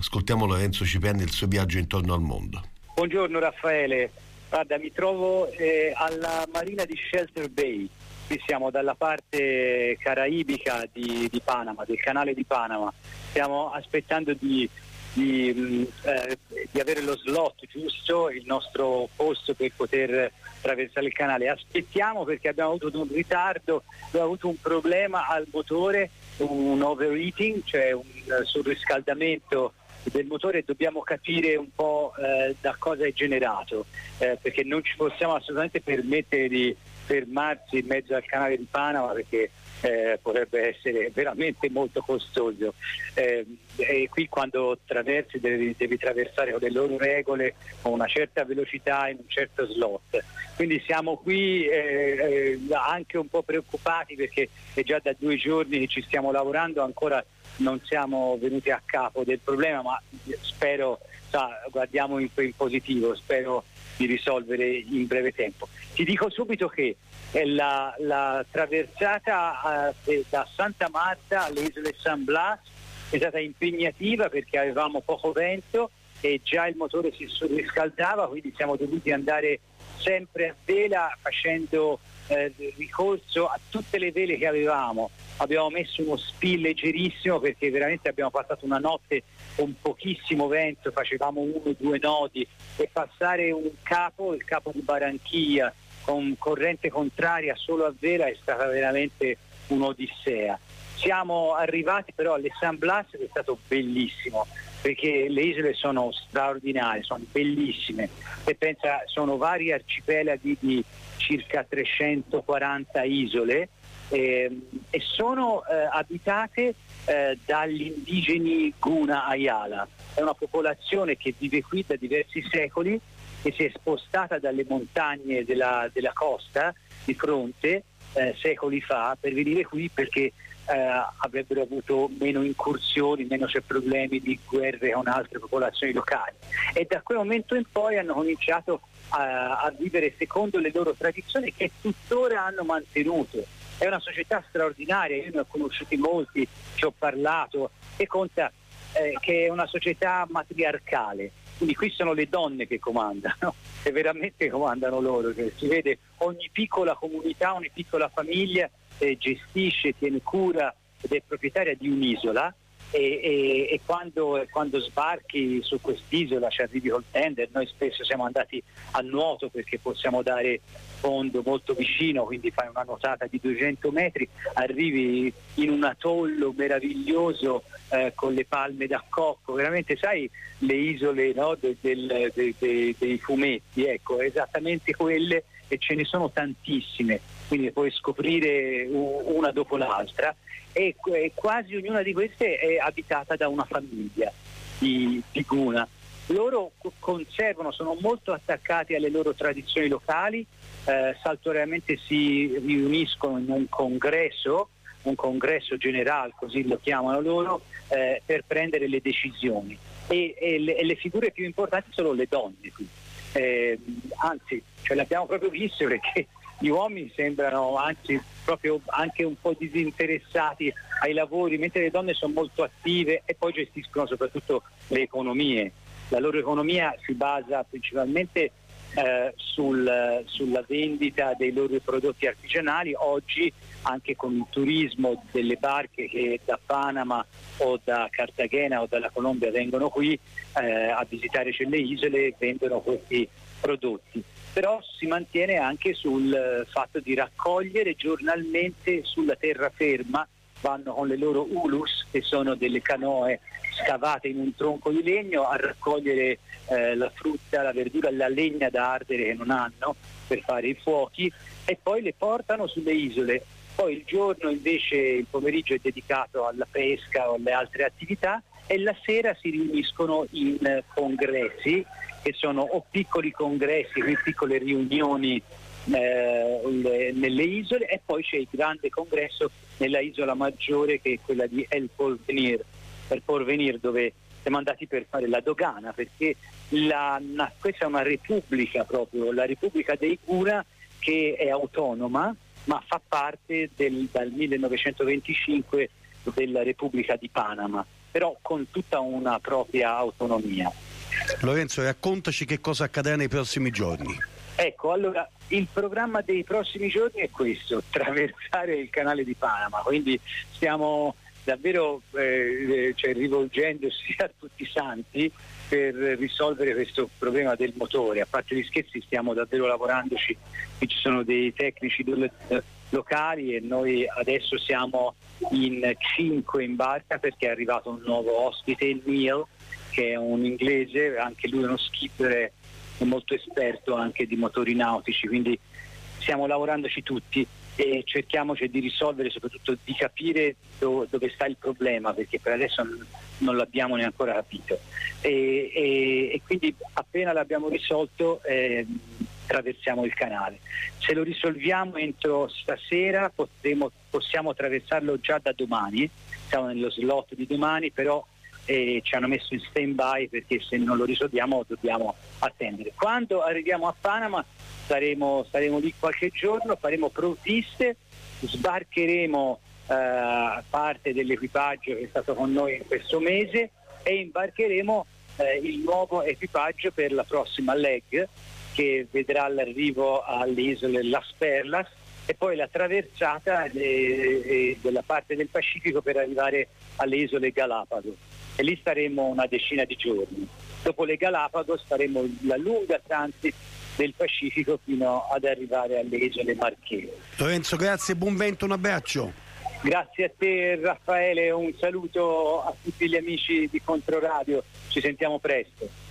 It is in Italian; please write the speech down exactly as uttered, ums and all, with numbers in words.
Ascoltiamo Lorenzo Cipriani e il suo viaggio intorno al mondo. Buongiorno Raffaele, guarda, mi trovo eh, alla marina di Shelter Bay. Qui siamo dalla parte caraibica di, di Panama, del canale di Panama. Stiamo aspettando di, di, eh, di avere lo slot giusto, il nostro posto per poter attraversare il canale. Aspettiamo perché abbiamo avuto un ritardo, abbiamo avuto un problema al motore, un overheating, cioè un surriscaldamento del motore, e dobbiamo capire un po' eh, da cosa è generato, eh, perché non ci possiamo assolutamente permettere di fermarsi in mezzo al canale di Panama, perché eh, potrebbe essere veramente molto costoso, eh, e qui quando attraversi devi, devi attraversare con le loro regole, con una certa velocità in un certo slot. Quindi siamo qui eh, eh, anche un po' preoccupati, perché è già da due giorni che ci stiamo lavorando, ancora non siamo venuti a capo del problema, ma spero, sa, guardiamo in, in positivo, spero di risolvere in breve tempo. Ti dico subito che la, la traversata eh, da Santa Marta alle isole San Blas è stata impegnativa perché avevamo poco vento e già il motore si surriscaldava, quindi siamo dovuti andare sempre a vela facendo eh, ricorso a tutte le vele che avevamo. Abbiamo messo uno spill leggerissimo perché veramente abbiamo passato una notte con pochissimo vento, facevamo uno o due nodi, e passare un capo, il capo di Barranquilla, con corrente contraria solo a vela è stata veramente un'odissea. Siamo arrivati però alle San Blas ed è stato bellissimo, perché le isole sono straordinarie, sono bellissime, e pensa, sono vari arcipelaghi di circa trecentoquaranta isole, eh, e sono eh, abitate eh, dagli indigeni Guna Ayala. È una popolazione che vive qui da diversi secoli, che si è spostata dalle montagne della, della costa di fronte eh, secoli fa per venire qui, perché eh, avrebbero avuto meno incursioni, meno c'è problemi di guerre con altre popolazioni locali, e da quel momento in poi hanno cominciato a, a vivere secondo le loro tradizioni, che tuttora hanno mantenuto. È una società straordinaria, io ne ho conosciuti molti, ci ho parlato, e conta eh, che è una società matriarcale. Quindi qui sono le donne che comandano, e veramente comandano loro, che si vede ogni piccola comunità, ogni piccola famiglia eh, gestisce, tiene cura ed è proprietaria di un'isola, e, e, e quando, quando sbarchi su quest'isola ci arrivi col tender. Noi spesso siamo andati a nuoto perché possiamo dare fondo molto vicino, quindi fai una nuotata di duecento metri, arrivi in un atollo meraviglioso eh, con le palme da cocco, veramente sai le isole, no, del, del, de, de, dei fumetti, ecco, esattamente quelle, e ce ne sono tantissime, quindi puoi scoprire una dopo l'altra, e, e quasi ognuna di queste è abitata da una famiglia di, di Guna. Loro conservano, sono molto attaccati alle loro tradizioni locali, eh, saltuariamente si riuniscono in un congresso, un congresso generale, così lo chiamano loro, eh, per prendere le decisioni, e, e, le, e le figure più importanti sono le donne qui, eh, anzi ce le abbiamo proprio viste, perché gli uomini sembrano anzi proprio anche un po' disinteressati ai lavori, mentre le donne sono molto attive e poi gestiscono soprattutto le economie. La loro economia si basa principalmente eh, sul, sulla vendita dei loro prodotti artigianali, oggi anche con il turismo delle barche che da Panama o da Cartagena o dalla Colombia vengono qui eh, a visitare le isole e vendono questi prodotti. Però si mantiene anche sul fatto di raccogliere giornalmente sulla terraferma, vanno con le loro ulus, che sono delle canoe scavate in un tronco di legno, a raccogliere eh, la frutta, la verdura, la legna da ardere che non hanno per fare i fuochi, e poi le portano sulle isole. Poi il giorno invece, il pomeriggio, è dedicato alla pesca o alle altre attività, e la sera si riuniscono in eh, congressi, che sono o piccoli congressi, quindi piccole riunioni eh, le, nelle isole, e poi c'è il grande congresso nella isola maggiore, che è quella di El Porvenir, El Porvenir, dove siamo andati per fare la dogana, perché la, una, questa è una repubblica proprio, la Repubblica dei Guna, che è autonoma, ma fa parte del, dal millenovecentoventicinque della Repubblica di Panama. però con tutta una propria autonomia. Lorenzo, raccontaci che cosa accadrà nei prossimi giorni. Ecco, allora il programma dei prossimi giorni è questo: attraversare il canale di Panama, quindi stiamo davvero eh, cioè, rivolgendosi a tutti i santi per risolvere questo problema del motore. A parte gli scherzi, stiamo davvero lavorandoci, qui ci sono dei tecnici do- locali e noi adesso siamo in cinque in barca perché è arrivato un nuovo ospite, il Neil, che è un inglese, anche lui è uno skipper molto esperto anche di motori nautici, quindi stiamo lavorandoci tutti e cerchiamo cioè, di risolvere, soprattutto di capire do, dove sta il problema, perché per adesso non, non l'abbiamo neanche ancora capito e, e, e quindi appena l'abbiamo risolto eh, attraversiamo il canale. Se lo risolviamo entro stasera potremo, possiamo attraversarlo già da domani, siamo nello slot di domani, però e ci hanno messo in stand by perché se non lo risolviamo dobbiamo attendere. Quando arriviamo a Panama saremo, saremo lì qualche giorno, faremo provviste, sbarcheremo eh, parte dell'equipaggio che è stato con noi in questo mese e imbarcheremo eh, il nuovo equipaggio per la prossima leg, che vedrà l'arrivo alle isole Las Perlas e poi la traversata de, della parte del Pacifico per arrivare alle isole Galapagos. E lì staremo una decina di giorni. Dopo le Galapagos faremo la lunga transit del Pacifico fino ad arrivare alle isole Marchesi. Lorenzo, grazie, buon vento, un abbraccio. Grazie a te Raffaele, un saluto a tutti gli amici di Controradio, ci sentiamo presto.